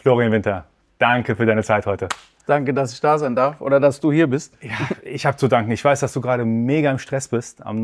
Florian Winter, danke für deine Zeit heute. Danke, dass ich da sein darf oder dass du hier bist. Ja, ich habe zu danken. Ich weiß, dass du gerade mega im Stress bist. Am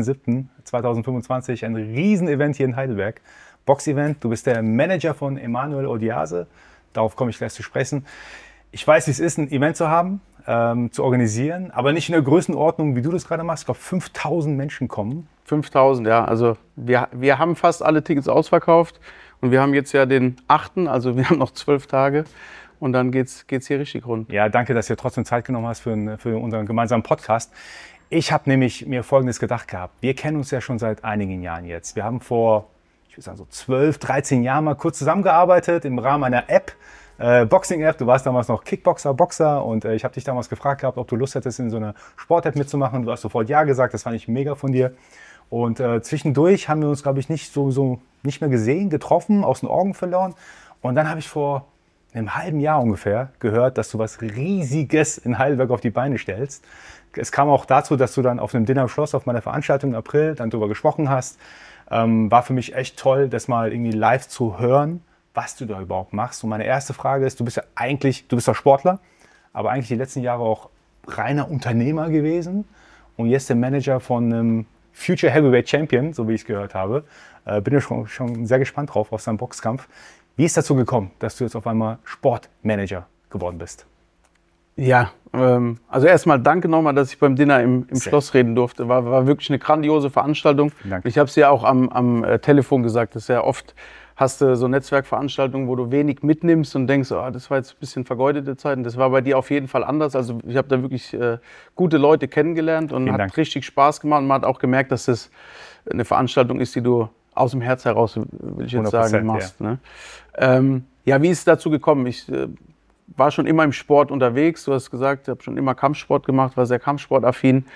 19.07.2025 ein Riesenevent hier in Heidelberg. Box-Event. Du bist der Manager von Emmanuel Odiase. Darauf komme ich gleich zu sprechen. Ich weiß, wie es ist, ein Event zu haben, zu organisieren, aber nicht in der Größenordnung, wie du das gerade machst. Ich glaube, 5.000 Menschen kommen. 5.000, ja. Also wir haben fast alle Tickets ausverkauft und wir haben jetzt ja den 8., also wir haben noch 12 Tage. Und dann geht's hier richtig rund. Ja, danke, dass du trotzdem Zeit genommen hast für unseren gemeinsamen Podcast. Ich habe nämlich mir Folgendes gedacht gehabt. Wir kennen uns ja schon seit einigen Jahren jetzt. Wir haben vor, ich würde sagen, so 12, 13 Jahren mal kurz zusammengearbeitet im Rahmen einer App, Boxing-App. Du warst damals noch Kickboxer, Boxer und ich habe dich damals gefragt gehabt, ob du Lust hättest, in so einer Sport-App mitzumachen. Du hast sofort Ja gesagt, das fand ich mega von dir. Und zwischendurch haben wir uns, glaube ich, nicht mehr gesehen, getroffen, aus den Augen verloren. Und dann habe ich vor einem halben Jahr ungefähr gehört, dass du was Riesiges in Heidelberg auf die Beine stellst. Es kam auch dazu, dass du dann auf einem Dinner im Schloss auf meiner Veranstaltung im April dann darüber gesprochen hast. War für mich echt toll, das mal irgendwie live zu hören, was du da überhaupt machst. Und meine erste Frage ist, du bist ja Sportler, aber eigentlich die letzten Jahre auch reiner Unternehmer gewesen und jetzt der Manager von einem Future Heavyweight Champion, so wie ich es gehört habe. Bin ja schon sehr gespannt drauf auf seinen Boxkampf. Wie ist dazu gekommen, dass du jetzt auf einmal Sportmanager geworden bist? Ja, also erstmal danke nochmal, dass ich beim Dinner im Schloss reden durfte. War wirklich eine grandiose Veranstaltung. Danke. Ich habe es ja auch am Telefon gesagt, dass ja oft hast du so Netzwerkveranstaltungen, wo du wenig mitnimmst und denkst, oh, das war jetzt ein bisschen vergeudete Zeit. Und das war bei dir auf jeden Fall anders. Also ich habe da wirklich gute Leute kennengelernt und hat richtig Spaß gemacht. Und man hat auch gemerkt, dass das eine Veranstaltung ist, die du aus dem Herz heraus, will ich jetzt sagen, machst. Ja. Ne? Ja, wie ist es dazu gekommen? Ich war schon immer im Sport unterwegs. Du hast gesagt, ich habe schon immer Kampfsport gemacht, war sehr kampfsportaffin.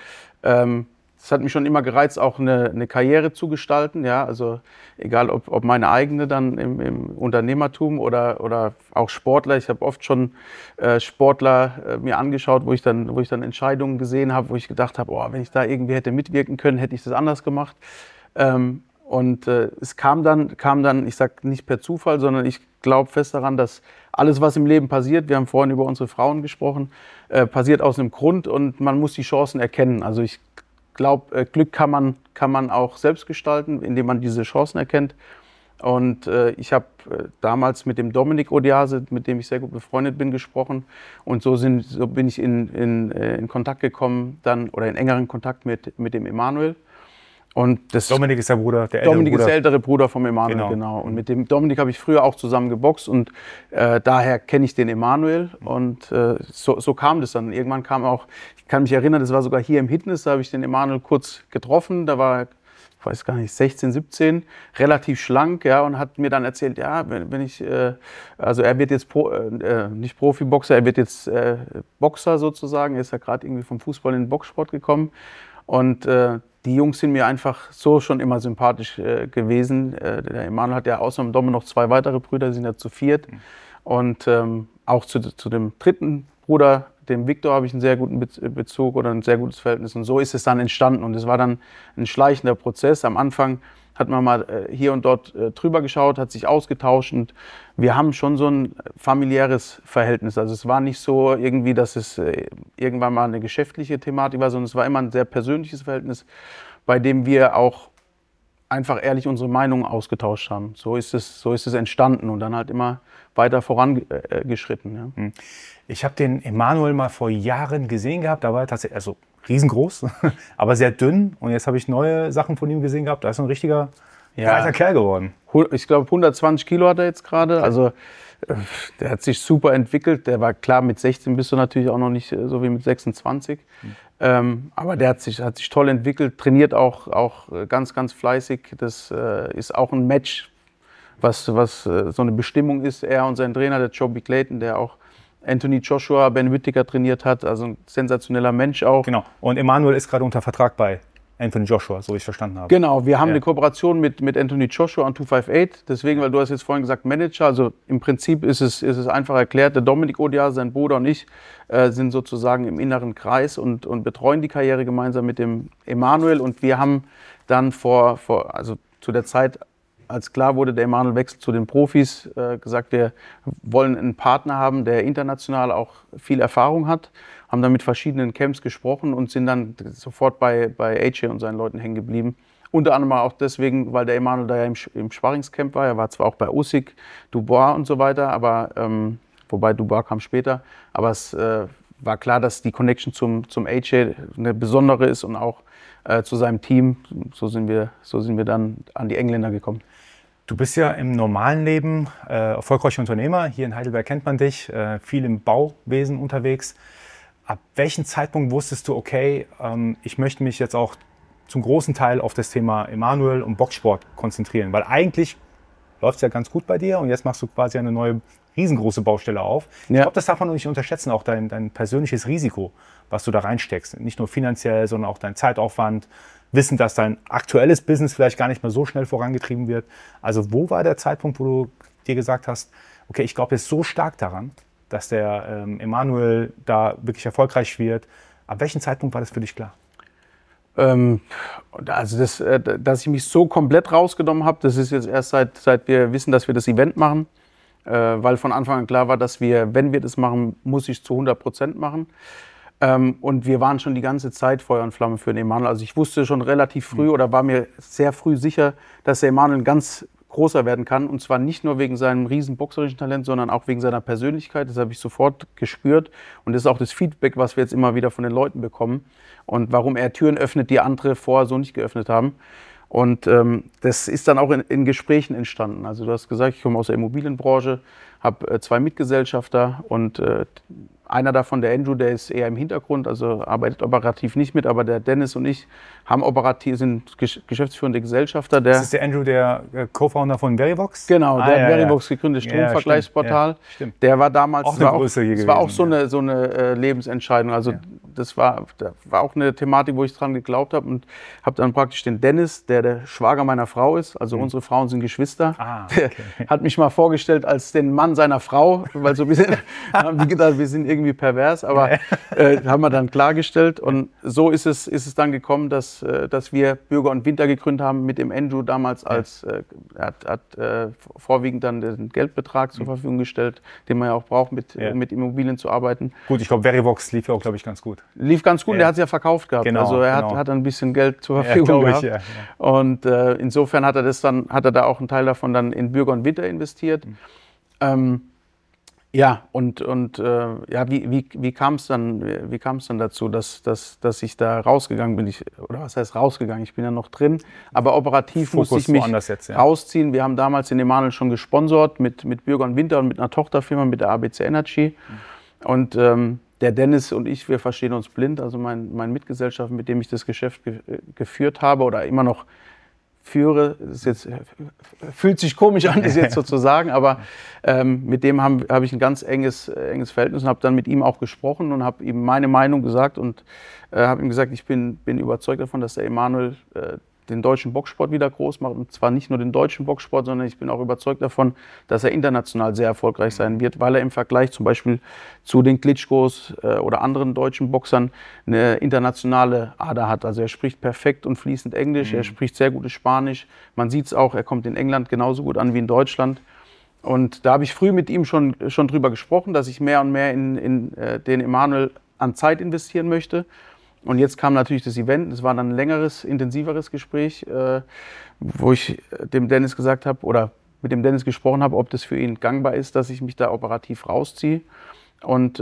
Das hat mich schon immer gereizt, auch eine Karriere zu gestalten. Ja? Also egal, ob meine eigene dann im Unternehmertum oder auch Sportler. Ich habe oft schon Sportler mir angeschaut, wo ich dann Entscheidungen gesehen habe, wo ich gedacht habe, oh, wenn ich da irgendwie hätte mitwirken können, hätte ich das anders gemacht. Und es kam dann, ich sage nicht per Zufall, sondern ich glaube fest daran, dass alles, was im Leben passiert, wir haben vorhin über unsere Frauen gesprochen, passiert aus einem Grund und man muss die Chancen erkennen. Also ich glaube, Glück kann man auch selbst gestalten, indem man diese Chancen erkennt. Und ich habe damals mit dem Dominik Odiase, mit dem ich sehr gut befreundet bin, gesprochen. Und so bin ich in Kontakt gekommen, oder in engeren Kontakt mit dem Emmanuel. Und Dominik ist der Bruder, Dominik ist der ältere Bruder vom Emanuel, genau. Und mit dem Dominik habe ich früher auch zusammen geboxt und daher kenne ich den Emanuel. Und so kam das dann. Irgendwann kam auch, ich kann mich erinnern, das war sogar hier im Hitness, da habe ich den Emanuel kurz getroffen. Da war, ich weiß gar nicht, 16, 17, relativ schlank, ja, und hat mir dann erzählt, ja, also er wird jetzt nicht Profiboxer, er wird jetzt Boxer sozusagen. Er ist ja gerade irgendwie vom Fußball in den Boxsport gekommen. Und die Jungs sind mir einfach so schon immer sympathisch gewesen. Der Emanuel hat ja außer dem Domme noch 2 weitere Brüder, die sind ja zu 4. Und auch zu dem dritten Bruder, dem Viktor, habe ich einen sehr guten Bezug oder ein sehr gutes Verhältnis. Und so ist es dann entstanden. Und es war dann ein schleichender Prozess. Am Anfang hat man mal hier und dort drüber geschaut, hat sich ausgetauscht. Und wir haben schon so ein familiäres Verhältnis. Also es war nicht so irgendwie, dass es irgendwann mal eine geschäftliche Thematik war, sondern es war immer ein sehr persönliches Verhältnis, bei dem wir auch einfach ehrlich unsere Meinungen ausgetauscht haben. So ist es entstanden und dann halt immer weiter vorangeschritten. Ja. Ich habe den Emanuel mal vor Jahren gesehen gehabt, da war er tatsächlich, also riesengroß, aber sehr dünn. Und jetzt habe ich neue Sachen von ihm gesehen gehabt. Da ist ein richtiger breiter Kerl geworden. Ich glaube 120 Kilo hat er jetzt gerade. Also der hat sich super entwickelt. Der war klar, mit 16 bist du natürlich auch noch nicht so wie mit 26. Aber der hat sich toll entwickelt, trainiert auch ganz, ganz fleißig. Das ist auch ein Match, was so eine Bestimmung ist. Er und sein Trainer, der Joby Clayton, der auch Anthony Joshua, Ben Whittaker trainiert hat. Also ein sensationeller Mensch auch. Genau. Und Emanuel ist gerade unter Vertrag bei Anthony Joshua, so wie ich es verstanden habe. Genau, wir haben eine Kooperation mit Anthony Joshua und 258. Deswegen, weil du hast jetzt vorhin gesagt Manager, also im Prinzip ist es einfach erklärt, der Dominik Odiase, sein Bruder und ich sind sozusagen im inneren Kreis und betreuen die Karriere gemeinsam mit dem Emanuel. Und wir haben dann also zu der Zeit, als klar wurde, der Emanuel wechselt zu den Profis, gesagt, wir wollen einen Partner haben, der international auch viel Erfahrung hat, haben dann mit verschiedenen Camps gesprochen und sind dann sofort bei AJ und seinen Leuten hängen geblieben. Unter anderem auch deswegen, weil der Emanuel da ja im Sparringscamp war. Er war zwar auch bei Usyk, Dubois und so weiter, aber wobei Dubois kam später. Aber es war klar, dass die Connection zum AJ eine besondere ist und auch zu seinem Team. So sind wir dann an die Engländer gekommen. Du bist ja im normalen Leben erfolgreicher Unternehmer. Hier in Heidelberg kennt man dich, viel im Bauwesen unterwegs. Ab welchem Zeitpunkt wusstest du, okay, ich möchte mich jetzt auch zum großen Teil auf das Thema Emanuel und Boxsport konzentrieren? Weil eigentlich läuft es ja ganz gut bei dir und jetzt machst du quasi eine neue riesengroße Baustelle auf. Ja. Ich glaube, das darf man nicht unterschätzen, auch dein persönliches Risiko, was du da reinsteckst. Nicht nur finanziell, sondern auch dein Zeitaufwand. Wissen, dass dein aktuelles Business vielleicht gar nicht mehr so schnell vorangetrieben wird. Also wo war der Zeitpunkt, wo du dir gesagt hast, okay, ich glaube jetzt so stark daran, dass der Emanuel da wirklich erfolgreich wird. Ab welchem Zeitpunkt war das für dich klar? Also dass ich mich so komplett rausgenommen habe, das ist jetzt erst seit wir wissen, dass wir das Event machen. Weil von Anfang an klar war, dass wenn wir das machen, muss ich es zu 100% machen. Und wir waren schon die ganze Zeit Feuer und Flamme für den Emanuel. Also ich wusste schon relativ früh oder war mir sehr früh sicher, dass der Emanuel ein ganz großer werden kann. Und zwar nicht nur wegen seinem riesen boxerischen Talent, sondern auch wegen seiner Persönlichkeit. Das habe ich sofort gespürt. Und das ist auch das Feedback, was wir jetzt immer wieder von den Leuten bekommen. Und warum er Türen öffnet, die andere vorher so nicht geöffnet haben. Und das ist dann auch in Gesprächen entstanden. Also du hast gesagt, ich komme aus der Immobilienbranche, habe 2 Mitgesellschafter und einer davon, der Andrew, der ist eher im Hintergrund, also arbeitet operativ nicht mit, aber der Dennis und ich sind geschäftsführende Gesellschafter. Das ist der Andrew, der Co-Founder von Verivox? Genau, der hat Verivox gegründet, Stromvergleichsportal. Stimmt. Der war damals, auch eine Größe hier gewesen. Das war auch so eine Lebensentscheidung. Also das war auch eine Thematik, wo ich dran geglaubt habe und habe dann praktisch den Dennis, der Schwager meiner Frau ist, also unsere Frauen sind Geschwister, okay. Der hat mich mal vorgestellt als den Mann seiner Frau, weil so ein bisschen haben die gedacht, wir sind irgendwie pervers, aber haben wir dann klargestellt und so ist es dann gekommen, dass wir Bürger und Winter gegründet haben mit dem Andrew damals als er hat vorwiegend dann den Geldbetrag zur Verfügung gestellt, den man ja auch braucht, mit Immobilien zu arbeiten. Gut, ich glaube, Verivox lief ja auch, glaube ich, ganz gut. Lief ganz gut, der hat es ja verkauft gehabt. Genau, also er hat ein bisschen Geld zur Verfügung gehabt. Und insofern hat er da auch einen Teil davon dann in Bürger und Winter investiert. Wie kam es dann dazu, dass ich da rausgegangen bin? Oder was heißt rausgegangen? Ich bin ja noch drin, aber operativ musste ich mich rausziehen. Wir haben damals den Emanuel schon gesponsert mit Bürger und Winter und mit einer Tochterfirma, mit der ABC Energy. Und der Dennis und ich, wir verstehen uns blind. Also mein Mitgesellschafter, mit dem ich das Geschäft geführt habe oder immer noch führe, fühlt sich komisch an, das jetzt so zu sagen, aber mit dem habe ich ein ganz enges Verhältnis und habe dann mit ihm auch gesprochen und habe ihm meine Meinung gesagt und habe ihm gesagt, ich bin überzeugt davon, dass der Emanuel den deutschen Boxsport wieder groß macht und zwar nicht nur den deutschen Boxsport, sondern ich bin auch überzeugt davon, dass er international sehr erfolgreich sein wird, weil er im Vergleich zum Beispiel zu den Klitschkos oder anderen deutschen Boxern eine internationale Ader hat. Also er spricht perfekt und fließend Englisch, er spricht sehr gutes Spanisch, man sieht es auch, er kommt in England genauso gut an wie in Deutschland. Und da habe ich früh mit ihm schon drüber gesprochen, dass ich mehr und mehr in den Emanuel an Zeit investieren möchte. Und jetzt kam natürlich das Event, es war dann ein längeres, intensiveres Gespräch, wo ich dem Dennis gesagt habe oder mit dem Dennis gesprochen habe, ob das für ihn gangbar ist, dass ich mich da operativ rausziehe. Und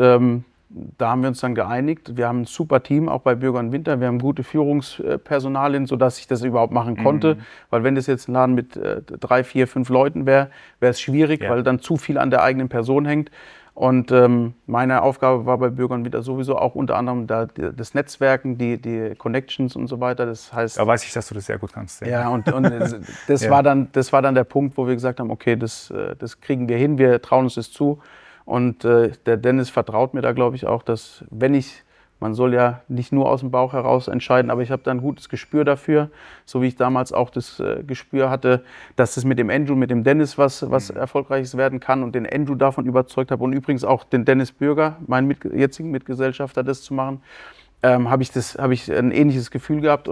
da haben wir uns dann geeinigt. Wir haben ein super Team, auch bei Bürger und Winter. Wir haben gute Führungspersonalien, sodass ich das überhaupt machen konnte. Weil wenn das jetzt ein Laden mit 3, 4, 5 Leuten wäre, wäre es schwierig, weil dann zu viel an der eigenen Person hängt. Und meine Aufgabe war bei Bürgern wieder sowieso auch unter anderem das Netzwerken, die Connections und so weiter. Das heißt, da weiß ich, dass du das sehr gut kannst. Ja, und das war dann der Punkt, wo wir gesagt haben, okay, das kriegen wir hin, wir trauen uns das zu. Und der Dennis vertraut mir da, glaube ich, auch, dass man soll ja nicht nur aus dem Bauch heraus entscheiden, aber ich habe da ein gutes Gespür dafür, so wie ich damals auch das Gespür hatte, dass es mit dem Andrew, mit dem Dennis was Erfolgreiches werden kann und den Andrew davon überzeugt habe und übrigens auch den Dennis Bürger, meinen jetzigen Mitgesellschafter, das zu machen, habe ich ein ähnliches Gefühl gehabt und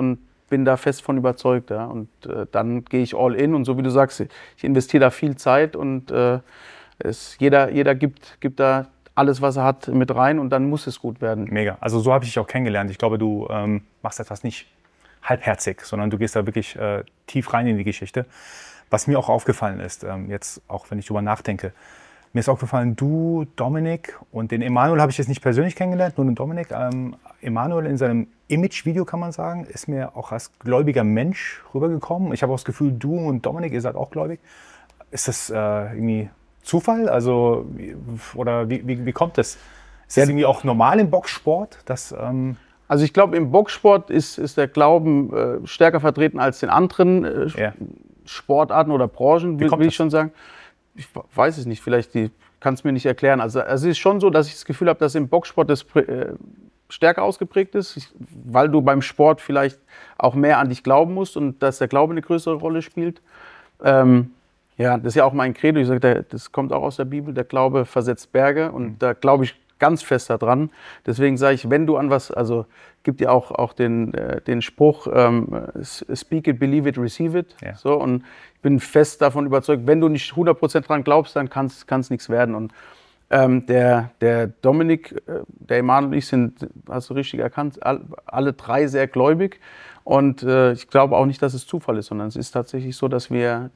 bin da fest von überzeugt. Ja. Und dann gehe ich all in und so wie du sagst, ich investiere da viel Zeit und jeder gibt da alles, was er hat, mit rein und dann muss es gut werden. Mega. Also so habe ich dich auch kennengelernt. Ich glaube, du machst etwas nicht halbherzig, sondern du gehst da wirklich tief rein in die Geschichte. Was mir auch aufgefallen ist, jetzt auch wenn ich drüber nachdenke, mir ist aufgefallen, du, Dominik und den Emanuel habe ich jetzt nicht persönlich kennengelernt, nur den Dominik. Emanuel in seinem Image-Video, kann man sagen, ist mir auch als gläubiger Mensch rübergekommen. Ich habe auch das Gefühl, du und Dominik, ihr seid auch gläubig. Ist das irgendwie Zufall? Also, oder wie kommt das? Ist das irgendwie auch normal im Boxsport? Dass, also ich glaube, im Boxsport ist der Glauben stärker vertreten als in anderen Sportarten oder Branchen, will ich schon sagen. Ich weiß es nicht, vielleicht kannst du mir nicht erklären. Also es ist schon so, dass ich das Gefühl habe, dass im Boxsport das stärker ausgeprägt ist, weil du beim Sport vielleicht auch mehr an dich glauben musst und dass der Glaube eine größere Rolle spielt. Ja, das ist ja auch mein Credo. Ich sage, das kommt auch aus der Bibel. Der Glaube versetzt Berge und da glaube ich ganz fest daran. Deswegen sage ich, wenn du an was, also gibt ja auch den Spruch, speak it, believe it, receive it. Ja. So, und ich bin fest davon überzeugt, wenn du nicht 100% dran glaubst, dann kann es nichts werden. Und der Dominik, der Emanuel und ich sind, hast du richtig erkannt, alle drei sehr gläubig. Und ich glaube auch nicht, dass es Zufall ist, sondern es ist tatsächlich so, dass wir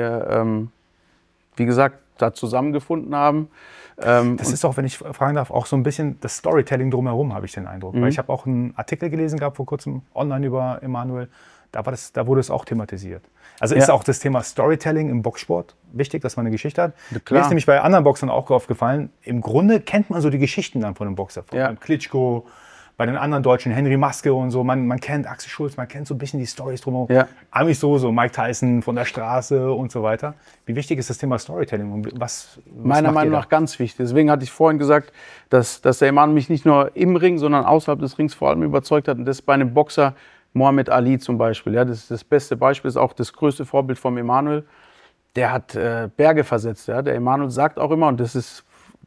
wie gesagt, da zusammengefunden haben. Das ist auch, wenn ich fragen darf, auch so ein bisschen das Storytelling drumherum, habe ich den Eindruck. Weil ich habe auch einen Artikel gelesen gehabt vor kurzem online über Emanuel. Da wurde es auch thematisiert. Also ist auch das Thema Storytelling im Boxsport wichtig, dass man eine Geschichte hat. Ja, mir ist nämlich bei anderen Boxern auch aufgefallen, im Grunde kennt man so die Geschichten dann von einem Boxer. Von Klitschko, bei den anderen Deutschen, Henry Maske und so. Man kennt Axel Schulz, man kennt so ein bisschen die Storys drumherum. Ja. Amis so Mike Tyson von der Straße und so weiter. Wie wichtig ist das Thema Storytelling? Und was meiner Meinung nach ganz wichtig. Deswegen hatte ich vorhin gesagt, dass der Emanuel mich nicht nur im Ring, sondern außerhalb des Rings vor allem überzeugt hat. Und das bei einem Boxer, Muhammad Ali zum Beispiel. Ja, das ist das beste Beispiel, ist auch das größte Vorbild vom Emanuel. Der hat Berge versetzt. Ja. Der Emanuel sagt auch immer, und das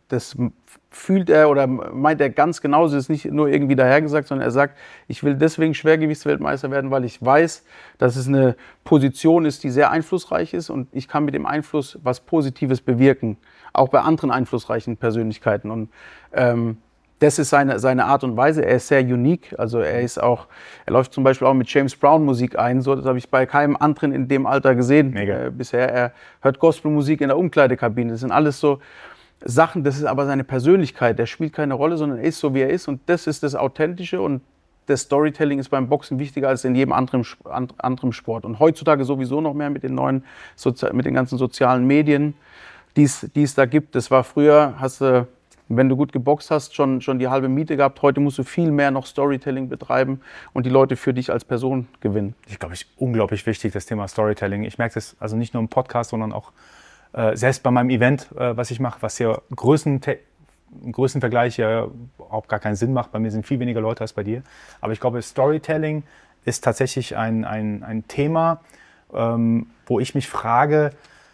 fühlt er oder meint er ganz genauso, ist nicht nur irgendwie dahergesagt, sondern er sagt, ich will deswegen Schwergewichtsweltmeister werden, weil ich weiß, dass es eine Position ist, die sehr einflussreich ist und ich kann mit dem Einfluss was Positives bewirken, auch bei anderen einflussreichen Persönlichkeiten. Und das ist seine Art und Weise. Er ist sehr unique, also er läuft zum Beispiel auch mit James Brown Musik ein, so, das habe ich bei keinem anderen in dem Alter gesehen bisher. Er hört Gospelmusik in der Umkleidekabine, das sind alles so Sachen, das ist aber seine Persönlichkeit, der spielt keine Rolle, sondern er ist so, wie er ist und das ist das Authentische und das Storytelling ist beim Boxen wichtiger als in jedem anderen Sport und heutzutage sowieso noch mehr mit den ganzen sozialen Medien, die es da gibt. Das war früher, hast du, wenn du gut geboxt hast, schon die halbe Miete gehabt. Heute musst du viel mehr noch Storytelling betreiben und die Leute für dich als Person gewinnen. Ich glaube, es ist unglaublich wichtig, das Thema Storytelling. Ich merke das also nicht nur im Podcast, sondern auch selbst bei meinem Event, was ich mache, was ja im Größenvergleich ja überhaupt gar keinen Sinn macht. Bei mir sind viel weniger Leute als bei dir. Aber ich glaube, Storytelling ist tatsächlich ein Thema, wo ich mich frage,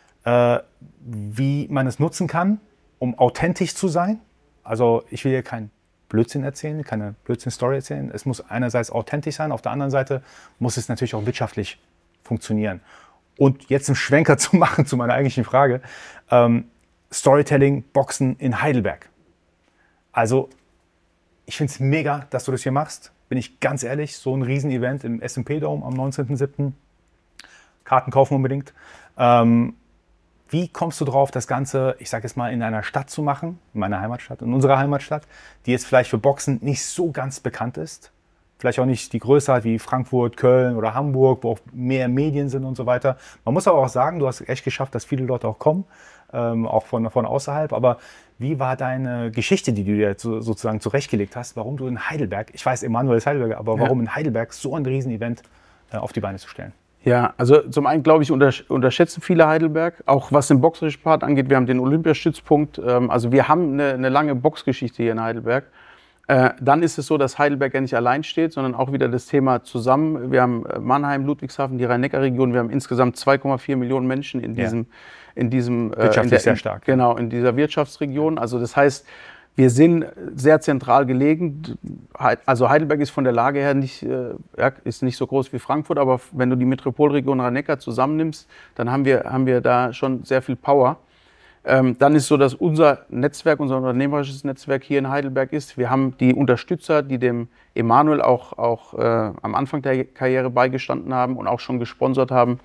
wie man es nutzen kann, um authentisch zu sein. Also ich will hier keinen Blödsinn erzählen, keine Blödsinn-Story erzählen. Es muss einerseits authentisch sein, auf der anderen Seite muss es natürlich auch wirtschaftlich funktionieren. Und jetzt einen Schwenker zu machen zu meiner eigentlichen Frage. Storytelling, Boxen in Heidelberg. Also ich finde es mega, dass du das hier machst. Bin ich ganz ehrlich, so ein Riesenevent im S&P Dome am 19.07. Karten kaufen unbedingt. Wie kommst du drauf, das Ganze, ich sage jetzt mal, in einer Stadt zu machen, in meiner Heimatstadt, in unserer Heimatstadt, die jetzt vielleicht für Boxen nicht so ganz bekannt ist? Vielleicht auch nicht die Größe hat wie Frankfurt, Köln oder Hamburg, wo auch mehr Medien sind und so weiter. Man muss aber auch sagen, du hast echt geschafft, dass viele Leute auch kommen, auch von außerhalb. Aber wie war deine Geschichte, die du dir sozusagen zurechtgelegt hast, warum du in Heidelberg, ich weiß, Emanuel ist Heidelberger, aber warum in Heidelberg so ein Riesenevent auf die Beine zu stellen? Ja, also zum einen, glaube ich, unterschätzen viele Heidelberg, auch was den boxerischen Part angeht. Wir haben den Olympiastützpunkt, also wir haben eine lange Boxgeschichte hier in Heidelberg. Dann ist es so, dass Heidelberg ja nicht allein steht, sondern auch wieder das Thema zusammen. Wir haben Mannheim, Ludwigshafen, die Rhein-Neckar-Region. Wir haben insgesamt 2,4 Millionen Menschen in diesem wirtschaftlich sehr stark. Genau, in dieser Wirtschaftsregion. Also das heißt, Wir sind sehr zentral gelegen. Also Heidelberg ist von der Lage her ist nicht so groß wie Frankfurt, aber wenn du die Metropolregion Rhein-Neckar zusammennimmst, dann haben wir da schon sehr viel Power. Dann ist so, dass unser Netzwerk, unser unternehmerisches Netzwerk hier in Heidelberg ist. Wir haben die Unterstützer, die dem Emanuel auch am Anfang der Karriere beigestanden haben und auch schon gesponsert haben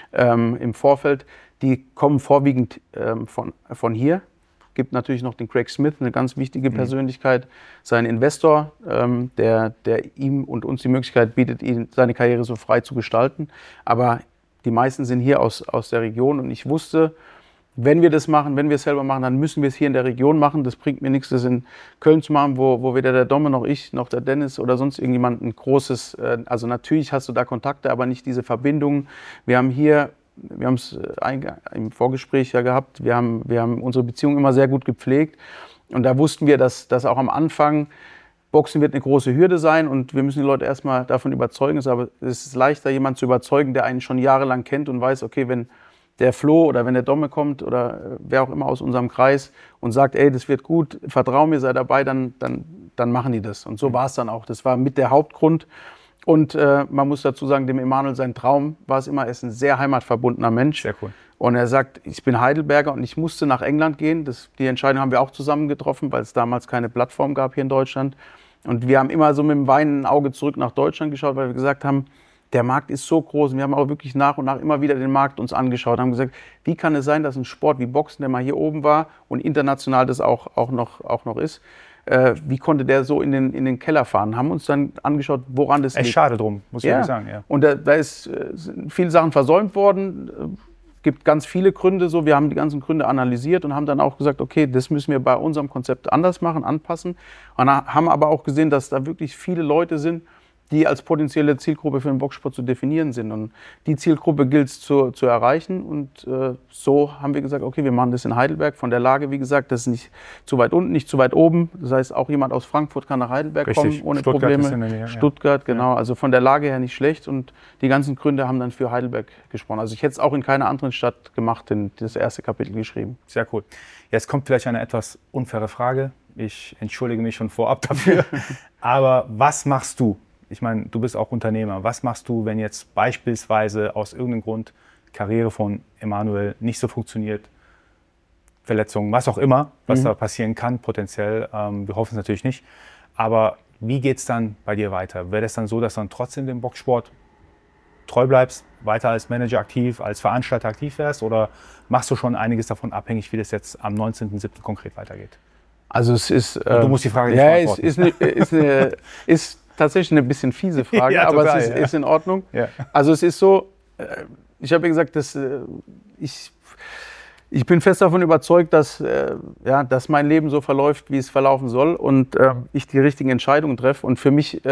im Vorfeld. Die kommen vorwiegend von hier. Gibt natürlich noch den Craig Smith, eine ganz wichtige Persönlichkeit, sein Investor, der ihm und uns die Möglichkeit bietet, seine Karriere so frei zu gestalten. Aber die meisten sind hier aus der Region und ich wusste, wenn wir das machen, wenn wir es selber machen, dann müssen wir es hier in der Region machen. Das bringt mir nichts, das in Köln zu machen, wo weder der Domme noch ich noch der Dennis oder sonst irgendjemand ein großes, also natürlich hast du da Kontakte, aber nicht diese Verbindungen. Wir haben es im Vorgespräch ja gehabt, wir haben unsere Beziehung immer sehr gut gepflegt und da wussten wir, dass auch am Anfang Boxen wird eine große Hürde sein und wir müssen die Leute erstmal davon überzeugen. Es ist leichter, jemanden zu überzeugen, der einen schon jahrelang kennt und weiß, okay, wenn der Flo oder wenn der Domme kommt oder wer auch immer aus unserem Kreis und sagt, ey, das wird gut, vertrau mir, sei dabei, dann machen die das. Und so war es dann auch. Das war mit der Hauptgrund. Und man muss dazu sagen, dem Emanuel, sein Traum war es immer, er ist ein sehr heimatverbundener Mensch. Sehr cool. Und er sagt, ich bin Heidelberger und ich musste nach England gehen. Die Entscheidung haben wir auch zusammen getroffen, weil es damals keine Plattform gab hier in Deutschland. Und wir haben immer so mit dem weinenden Auge zurück nach Deutschland geschaut, weil wir gesagt haben, der Markt ist so groß und wir haben auch wirklich nach und nach immer wieder den Markt uns angeschaut, haben gesagt, wie kann es sein, dass ein Sport wie Boxen, der mal hier oben war und international das auch noch ist, wie konnte der so in den Keller fahren? Haben uns dann angeschaut, woran das liegt. Echt schade drum, muss ich ehrlich sagen. Ja. Und da sind viele Sachen versäumt worden, gibt ganz viele Gründe so. Wir haben die ganzen Gründe analysiert und haben dann auch gesagt, okay, das müssen wir bei unserem Konzept anders machen, anpassen. Und haben aber auch gesehen, dass da wirklich viele Leute sind, die als potenzielle Zielgruppe für den Boxsport zu definieren sind. Und die Zielgruppe gilt es zu erreichen. Und so haben wir gesagt, okay, wir machen das in Heidelberg. Von der Lage, wie gesagt, das ist nicht zu weit unten, nicht zu weit oben. Das heißt, auch jemand aus Frankfurt kann nach Heidelberg kommen, ohne Stuttgart Probleme. Ist in der Nähe, Stuttgart, genau. Ja. Also von der Lage her nicht schlecht. Und die ganzen Gründe haben dann für Heidelberg gesprochen. Also ich hätte es auch in keiner anderen Stadt gemacht, das erste Kapitel geschrieben. Sehr cool. Jetzt kommt vielleicht eine etwas unfaire Frage. Ich entschuldige mich schon vorab dafür. Aber was machst du? Ich meine, du bist auch Unternehmer. Was machst du, wenn jetzt beispielsweise aus irgendeinem Grund Karriere von Emanuel nicht so funktioniert? Verletzungen, was auch immer, was da passieren kann, potenziell. Wir hoffen es natürlich nicht. Aber wie geht es dann bei dir weiter? Wäre es dann so, dass du dann trotzdem dem Boxsport treu bleibst, weiter als Manager aktiv, als Veranstalter aktiv wärst? Oder machst du schon einiges davon abhängig, wie das jetzt am 19.07. konkret weitergeht? Also es ist... du musst die Frage nicht beantworten. Ist tatsächlich eine bisschen fiese Frage, ja, total, aber es ist in Ordnung. Ja. Also es ist so, ich habe ja gesagt, dass ich bin fest davon überzeugt, dass mein Leben so verläuft, wie es verlaufen soll und ich die richtigen Entscheidungen treffe. Und für mich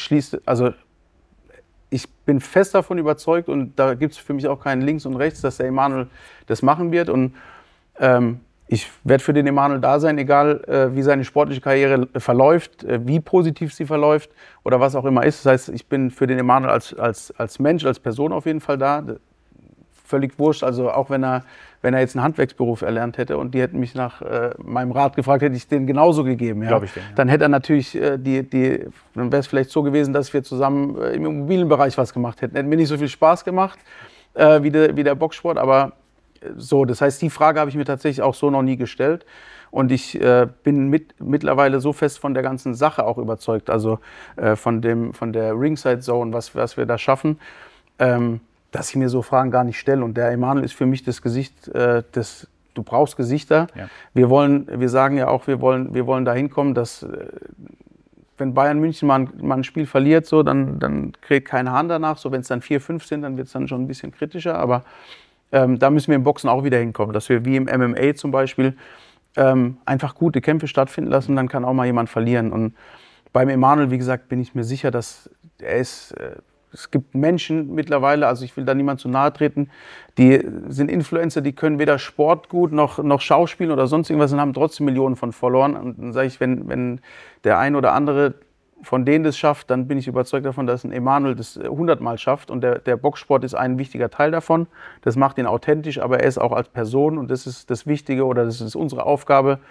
ich bin fest davon überzeugt und da gibt es für mich auch keinen Links und Rechts, dass der Emanuel das machen wird. Und ich werde für den Emanuel da sein, egal wie seine sportliche Karriere verläuft, wie positiv sie verläuft oder was auch immer ist. Das heißt, ich bin für den Emanuel als Mensch, als Person auf jeden Fall da. Völlig wurscht, also auch wenn er jetzt einen Handwerksberuf erlernt hätte und die hätten mich nach meinem Rat gefragt, hätte ich den genauso gegeben. Ja. Glaube ich den, ja. Dann hätte er natürlich, dann wäre es vielleicht so gewesen, dass wir zusammen im Immobilienbereich was gemacht hätten. Hätte mir nicht so viel Spaß gemacht wie der Boxsport, aber so, das heißt, die Frage habe ich mir tatsächlich auch so noch nie gestellt. Und ich bin mittlerweile so fest von der ganzen Sache auch überzeugt, von der Ringside Zone, was wir da schaffen, dass ich mir so Fragen gar nicht stelle. Und der Emanuel ist für mich das Gesicht, du brauchst Gesichter. Ja. Wir sagen ja auch, wir wollen dahin kommen, dass wenn Bayern München mal ein Spiel verliert, so, dann kriegt kein Hahn danach. So, wenn es dann 4-5 sind, dann wird es dann schon ein bisschen kritischer. Aber da müssen wir im Boxen auch wieder hinkommen, dass wir wie im MMA zum Beispiel einfach gute Kämpfe stattfinden lassen, dann kann auch mal jemand verlieren. Und beim Emanuel, wie gesagt, bin ich mir sicher, dass es gibt Menschen mittlerweile, also ich will da niemand zu nahe treten, die sind Influencer, die können weder Sport gut noch Schauspielen oder sonst irgendwas und haben trotzdem Millionen von Followern. Und dann sage ich, wenn der ein oder andere von denen das schafft, dann bin ich überzeugt davon, dass ein Emanuel das 100-mal schafft. Und der Boxsport ist ein wichtiger Teil davon. Das macht ihn authentisch, aber er ist auch als Person, und das ist das Wichtige oder das ist unsere Aufgabe,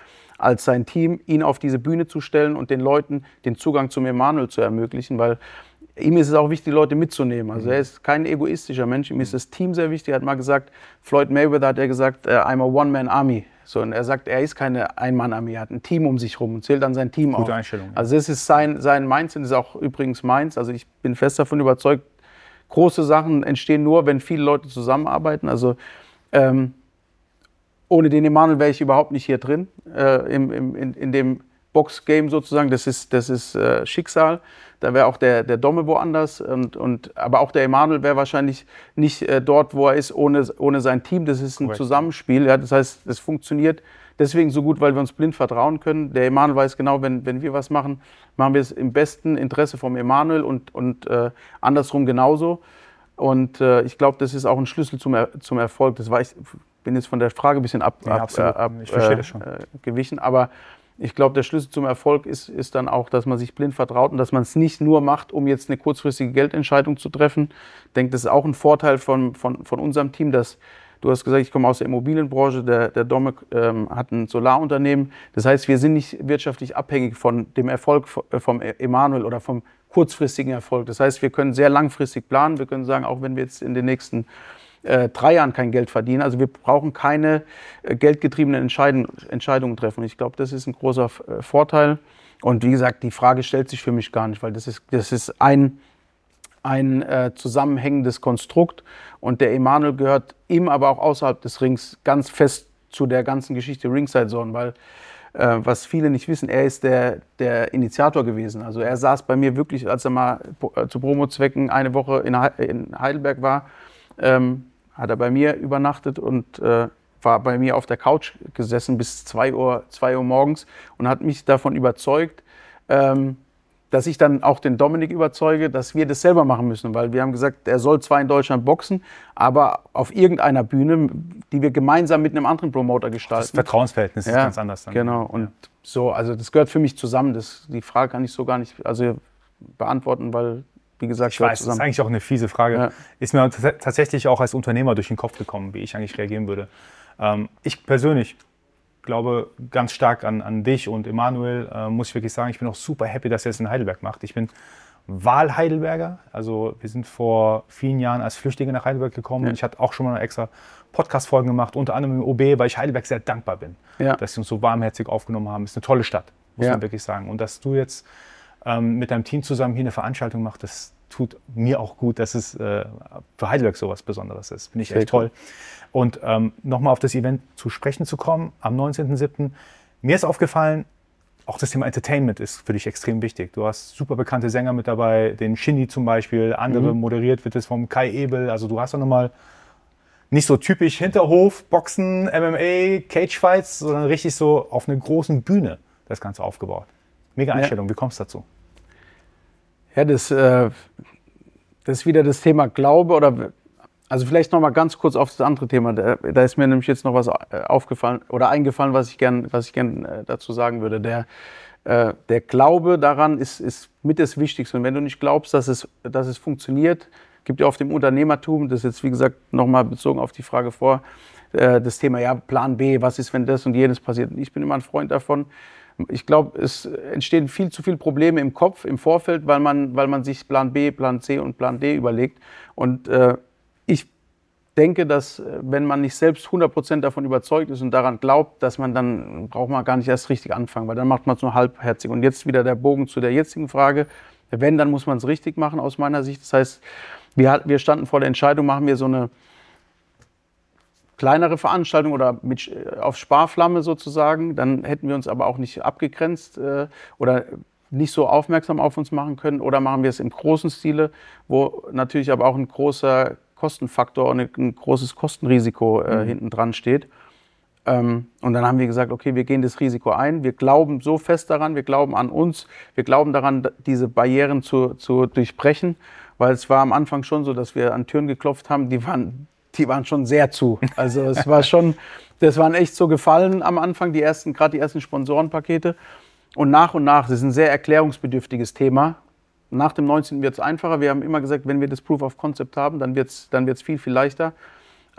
als sein Team, ihn auf diese Bühne zu stellen und den Leuten den Zugang zum Emanuel zu ermöglichen, weil ihm ist es auch wichtig, die Leute mitzunehmen. Also er ist kein egoistischer Mensch, ihm ist das Team sehr wichtig. Er hat mal gesagt, Floyd Mayweather hat gesagt, I'm a One-Man-Army. So, und er sagt, er ist keine Ein-Mann-Armee, er hat ein Team um sich rum und zählt dann sein Team auf. Gute Einstellung. Ja. Also das ist sein Mindset, das ist auch übrigens meins. Also ich bin fest davon überzeugt, große Sachen entstehen nur, wenn viele Leute zusammenarbeiten. Also ohne den Emanuel wäre ich überhaupt nicht hier drin, in dem Box-Game sozusagen. Das ist Schicksal. Da wäre auch der Domme woanders. Aber auch der Emanuel wäre wahrscheinlich nicht dort, wo er ist, ohne sein Team. Das ist ein Zusammenspiel. Ja, das heißt, das funktioniert deswegen so gut, weil wir uns blind vertrauen können. Der Emanuel weiß genau, wenn wir was machen, machen wir es im besten Interesse vom Emanuel und andersrum genauso. Und ich glaube, das ist auch ein Schlüssel zum Erfolg. Ich bin jetzt von der Frage ein bisschen gewichen, aber ich glaube, der Schlüssel zum Erfolg ist dann auch, dass man sich blind vertraut und dass man es nicht nur macht, um jetzt eine kurzfristige Geldentscheidung zu treffen. Ich denke, das ist auch ein Vorteil von unserem Team, dass du hast gesagt, ich komme aus der Immobilienbranche, der Domme hat ein Solarunternehmen. Das heißt, wir sind nicht wirtschaftlich abhängig von dem Erfolg vom Emanuel oder vom kurzfristigen Erfolg. Das heißt, wir können sehr langfristig planen. Wir können sagen, auch wenn wir jetzt in den nächsten 3 Jahren kein Geld verdienen. Also wir brauchen keine geldgetriebenen Entscheidungen treffen. Und ich glaube, das ist ein großer Vorteil. Und wie gesagt, die Frage stellt sich für mich gar nicht, weil das ist ein zusammenhängendes Konstrukt. Und der Emanuel gehört im, aber auch außerhalb des Rings ganz fest zu der ganzen Geschichte Ringside Zone, weil was viele nicht wissen, er ist der Initiator gewesen. Also er saß bei mir wirklich, als er mal zu Promo-Zwecken eine Woche in Heidelberg war, hat er bei mir übernachtet und war bei mir auf der Couch gesessen bis 2 Uhr morgens und hat mich davon überzeugt, dass ich dann auch den Dominik überzeuge, dass wir das selber machen müssen, weil wir haben gesagt, er soll zwar in Deutschland boxen, aber auf irgendeiner Bühne, die wir gemeinsam mit einem anderen Promoter gestalten. Das Vertrauensverhältnis ist ganz anders dann. Genau, und so, also das gehört für mich zusammen. Die Frage kann ich so gar nicht beantworten, weil, wie gesagt, ich weiß, das ist eigentlich auch eine fiese Frage. Ja. Ist mir tatsächlich auch als Unternehmer durch den Kopf gekommen, wie ich eigentlich reagieren würde. Ich persönlich glaube ganz stark an dich und Emanuel, muss ich wirklich sagen. Ich bin auch super happy, dass er es in Heidelberg macht. Ich bin Wahl-Heidelberger. Also wir sind vor vielen Jahren als Flüchtlinge nach Heidelberg gekommen. Und ich hatte auch schon mal extra Podcast-Folgen gemacht, unter anderem im OB, weil ich Heidelberg sehr dankbar bin, dass sie uns so warmherzig aufgenommen haben. Es ist eine tolle Stadt, muss man wirklich sagen. Und dass du jetzt mit deinem Team zusammen hier eine Veranstaltung machst, das tut mir auch gut, dass es für Heidelberg so was Besonderes ist. Finde ich echt toll. Und nochmal auf das Event zu sprechen zu kommen, am 19.07. Mir ist aufgefallen, auch das Thema Entertainment ist für dich extrem wichtig. Du hast super bekannte Sänger mit dabei, den Shindy zum Beispiel, andere moderiert wird es vom Kai Ebel. Also du hast dann nochmal nicht so typisch Hinterhof, Boxen, MMA, Cagefights, sondern richtig so auf einer großen Bühne das Ganze aufgebaut. Mega Einstellung, wie kommst du dazu? Ja, das ist wieder das Thema Glaube also vielleicht noch mal ganz kurz auf das andere Thema. Da ist mir nämlich jetzt noch was aufgefallen oder eingefallen, was ich gern dazu sagen würde. Der Glaube daran ist mit das Wichtigste. Und wenn du nicht glaubst, dass es funktioniert, gibt ja auf dem Unternehmertum, das ist jetzt wie gesagt noch mal bezogen auf die Frage vor, das Thema Plan B, was ist, wenn das und jenes passiert. Und ich bin immer ein Freund davon. Ich glaube, es entstehen viel zu viele Probleme im Kopf, im Vorfeld, weil man sich Plan B, Plan C und Plan D überlegt. Und ich denke, dass wenn man nicht selbst 100% davon überzeugt ist und daran glaubt, dann braucht man gar nicht erst richtig anfangen, weil dann macht man es nur halbherzig. Und jetzt wieder der Bogen zu der jetzigen Frage. Wenn, dann muss man es richtig machen aus meiner Sicht. Das heißt, wir standen vor der Entscheidung, machen wir so eine kleinere Veranstaltung oder auf Sparflamme sozusagen, dann hätten wir uns aber auch nicht abgegrenzt oder nicht so aufmerksam auf uns machen können, oder machen wir es im großen Stile, wo natürlich aber auch ein großer Kostenfaktor und ein großes Kostenrisiko hinten dran steht. Und dann haben wir gesagt, okay, wir gehen das Risiko ein, wir glauben so fest daran, wir glauben an uns, wir glauben daran, diese Barrieren zu durchbrechen, weil es war am Anfang schon so, dass wir an Türen geklopft haben, die waren schon sehr zu. Also das waren echt so Gefallen am Anfang, gerade die ersten Sponsorenpakete. Und nach, das ist ein sehr erklärungsbedürftiges Thema. Nach dem 19. wird es einfacher. Wir haben immer gesagt, wenn wir das Proof of Concept haben, dann wird's viel, viel leichter.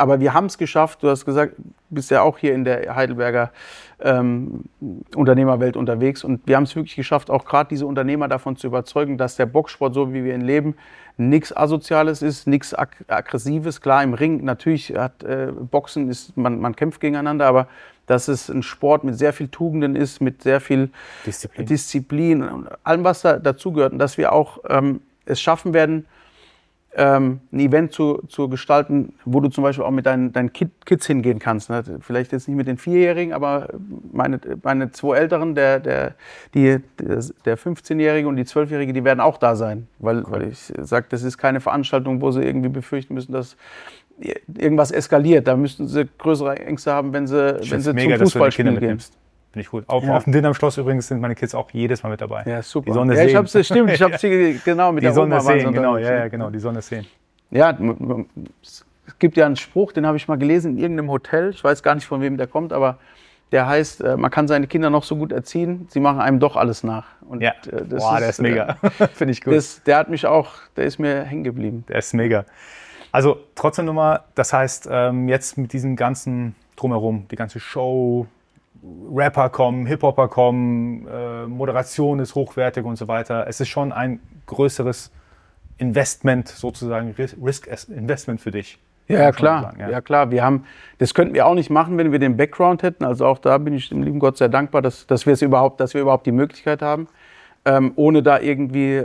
Aber wir haben es geschafft, du hast gesagt, bist ja auch hier in der Heidelberger Unternehmerwelt unterwegs und wir haben es wirklich geschafft, auch gerade diese Unternehmer davon zu überzeugen, dass der Boxsport, so wie wir ihn leben, nichts Asoziales ist, nichts Aggressives. Klar, im Ring natürlich hat Boxen, man kämpft gegeneinander, aber dass es ein Sport mit sehr viel Tugenden ist, mit sehr viel Disziplin und allem, was dazugehört und dass wir auch es schaffen werden, ein Event zu gestalten, wo du zum Beispiel auch mit deinen Kids hingehen kannst. Ne? Vielleicht jetzt nicht mit den 4-Jährigen, aber meine 2 Älteren, der 15-Jährige und die 12-Jährige, die werden auch da sein. Weil ich sage, das ist keine Veranstaltung, wo sie irgendwie befürchten müssen, dass irgendwas eskaliert. Da müssten sie größere Ängste haben, wenn sie zum Fußballspiel gehen. Finde ich gut. Auf dem Dinner am Schloss übrigens sind meine Kids auch jedes Mal mit dabei. Ja, super. Die Sonne sehen. Ich habe sie genau mit die der Sonne Oma sehen, genau, genau, die Sonne sehen. Ja, es gibt ja einen Spruch, den habe ich mal gelesen in irgendeinem Hotel. Ich weiß gar nicht, von wem der kommt, aber der heißt, man kann seine Kinder noch so gut erziehen, sie machen einem doch alles nach. Und ja, der ist mega. Finde ich gut. Der ist mir hängen geblieben. Der ist mega. Also trotzdem nochmal, das heißt, jetzt mit diesem ganzen Drumherum, die ganze Show, Rapper kommen, Hip-Hopper kommen, Moderation ist hochwertig und so weiter. Es ist schon ein größeres Investment, sozusagen Risk-Investment für dich. Ja, klar. Ja, klar. Das könnten wir auch nicht machen, wenn wir den Background hätten. Also auch da bin ich dem lieben Gott sehr dankbar, dass wir überhaupt die Möglichkeit haben, ohne da irgendwie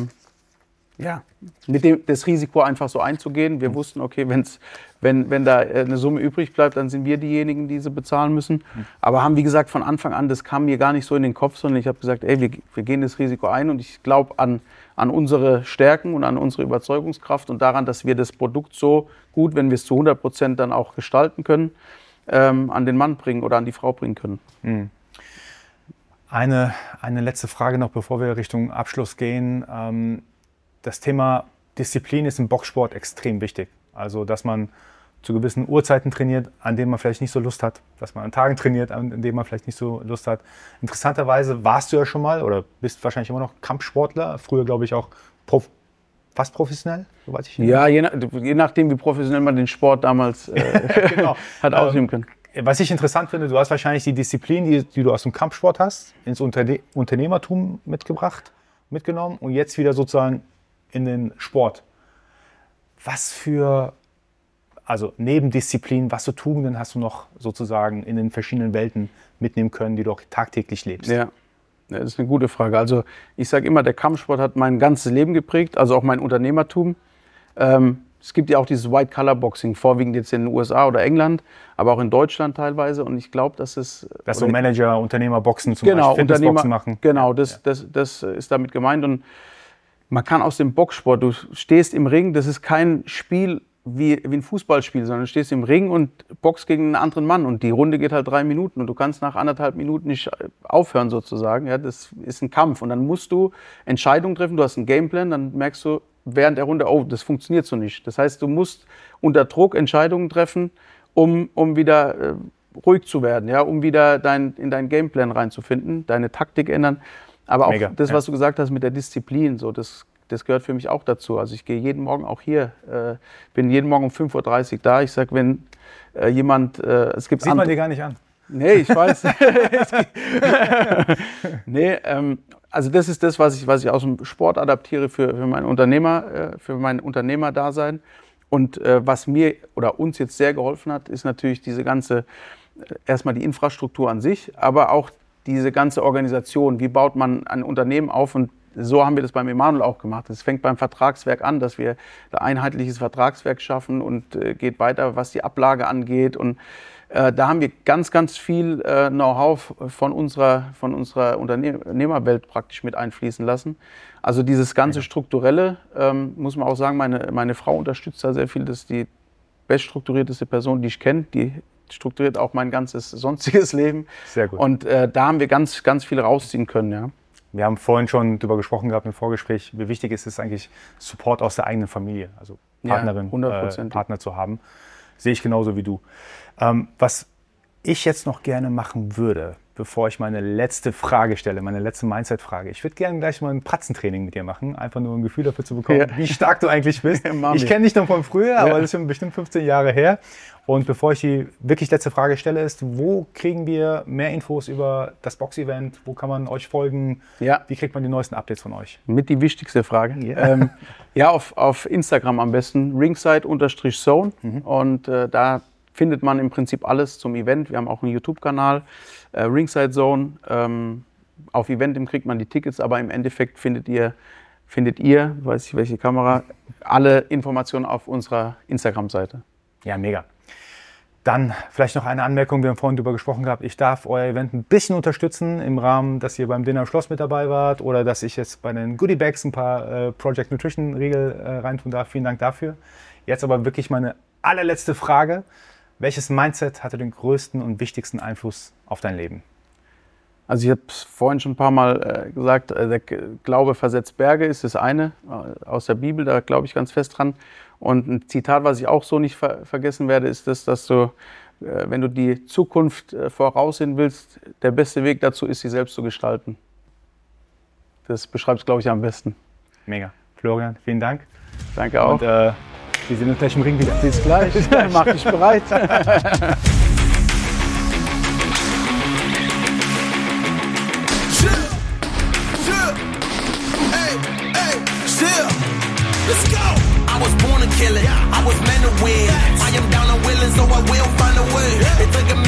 das Risiko einfach so einzugehen. Wir wussten, okay, wenn da eine Summe übrig bleibt, dann sind wir diejenigen, die sie bezahlen müssen. Aber haben, wie gesagt, von Anfang an, das kam mir gar nicht so in den Kopf, sondern ich habe gesagt, wir gehen das Risiko ein und ich glaube an unsere Stärken und an unsere Überzeugungskraft und daran, dass wir das Produkt so gut, wenn wir es zu 100% dann auch gestalten können, an den Mann bringen oder an die Frau bringen können. Mhm. Eine letzte Frage noch, bevor wir Richtung Abschluss gehen. Das Thema Disziplin ist im Boxsport extrem wichtig. Also, dass man zu gewissen Uhrzeiten trainiert, an denen man vielleicht nicht so Lust hat. Dass man an Tagen trainiert, an denen man vielleicht nicht so Lust hat. Interessanterweise warst du ja schon mal oder bist wahrscheinlich immer noch Kampfsportler. Früher, glaube ich, auch fast professionell, soweit ich weiß. Ja, je nachdem, wie professionell man den Sport damals genau. hat ausüben können. Was ich interessant finde, du hast wahrscheinlich die Disziplin, die du aus dem Kampfsport hast, ins Unternehmertum mitgenommen und jetzt wieder sozusagen in den Sport. Also neben Disziplin, was für Tugenden hast du noch sozusagen in den verschiedenen Welten mitnehmen können, die du auch tagtäglich lebst? Ja, das ist eine gute Frage. Also ich sage immer, der Kampfsport hat mein ganzes Leben geprägt, also auch mein Unternehmertum. Es gibt ja auch dieses White-Collar-Boxing, vorwiegend jetzt in den USA oder England, aber auch in Deutschland teilweise. Und ich glaube, dass es... Dass so Manager, Unternehmerboxen zum Beispiel, Fitnessboxen machen. Genau, das ist damit gemeint. Und man kann aus dem Boxsport, du stehst im Ring, das ist kein Spiel wie ein Fußballspiel, sondern du stehst im Ring und boxst gegen einen anderen Mann und die Runde geht halt 3 Minuten und du kannst nach 1,5 Minuten nicht aufhören sozusagen. Ja, das ist ein Kampf und dann musst du Entscheidungen treffen, du hast einen Gameplan, dann merkst du während der Runde, oh, das funktioniert so nicht. Das heißt, du musst unter Druck Entscheidungen treffen, um wieder ruhig zu werden, ja, um wieder in deinen Gameplan reinzufinden, deine Taktik ändern. Aber auch das, was du gesagt hast mit der Disziplin, so, das gehört für mich auch dazu. Also ich gehe jeden Morgen auch hier, bin jeden Morgen um 5:30 Uhr da. Ich sage, wenn jemand, es gibt... Sieht man dir gar nicht an. Nee, ich weiß. Nee, also das ist das, was ich aus dem Sport adaptiere für mein Unternehmerdasein. Und was mir oder uns jetzt sehr geholfen hat, ist natürlich diese ganze, erstmal die Infrastruktur an sich, aber auch diese ganze Organisation. Wie baut man ein Unternehmen auf? Und so haben wir das beim Emanuel auch gemacht. Es fängt beim Vertragswerk an, dass wir ein einheitliches Vertragswerk schaffen und geht weiter, was die Ablage angeht. Und da haben wir ganz, ganz viel Know-how von unserer Unternehmerwelt praktisch mit einfließen lassen. Also dieses ganze Strukturelle, muss man auch sagen, meine Frau unterstützt da sehr viel. Das ist die beststrukturierteste Person, die ich kenne. Die strukturiert auch mein ganzes sonstiges Leben. Sehr gut. Und da haben wir ganz, ganz viel rausziehen können, ja. Wir haben vorhin schon darüber gesprochen gehabt im Vorgespräch, wie wichtig ist es eigentlich, Support aus der eigenen Familie, also Partnerin, Partner zu haben. Sehe ich genauso wie du. Was ich jetzt noch gerne machen würde, bevor ich meine letzte Frage stelle, meine letzte Mindset-Frage. Ich würde gerne gleich mal ein Pratzentraining mit dir machen, einfach nur ein Gefühl dafür zu bekommen, wie stark du eigentlich bist. Ich kenne dich noch von früher, aber das ist schon bestimmt 15 Jahre her. Und bevor ich die wirklich letzte Frage stelle, ist, wo kriegen wir mehr Infos über das Box-Event? Wo kann man euch folgen? Ja. Wie kriegt man die neuesten Updates von euch? Mit die wichtigste Frage. Ja, auf Instagram am besten, ringside_zone. Und da findet man im Prinzip alles zum Event. Wir haben auch einen YouTube-Kanal, Ringside Zone. Auf Eventim kriegt man die Tickets, aber im Endeffekt findet ihr, weiß ich welche Kamera, alle Informationen auf unserer Instagram-Seite. Ja, mega. Dann vielleicht noch eine Anmerkung, wir haben vorhin darüber gesprochen gehabt, ich darf euer Event ein bisschen unterstützen im Rahmen, dass ihr beim Dinner im Schloss mit dabei wart oder dass ich jetzt bei den Goodie Bags ein paar Project Nutrition Riegel reintun darf. Vielen Dank dafür. Jetzt aber wirklich meine allerletzte Frage. Welches Mindset hatte den größten und wichtigsten Einfluss auf dein Leben? Also ich habe es vorhin schon ein paar Mal gesagt, der Glaube versetzt Berge ist das eine aus der Bibel, da glaube ich ganz fest dran. Und ein Zitat, was ich auch so nicht vergessen werde, ist das, dass du, wenn du die Zukunft voraussehen willst, der beste Weg dazu ist, sie selbst zu gestalten. Das beschreibt es, glaube ich, am besten. Mega. Florian, vielen Dank. Danke auch. Und wir sehen uns gleich im Ring wieder. Bis gleich. Mach dich bereit. Let's go! I was born to kill it. I was meant to win. I am down and willing, so I will find a way. It took a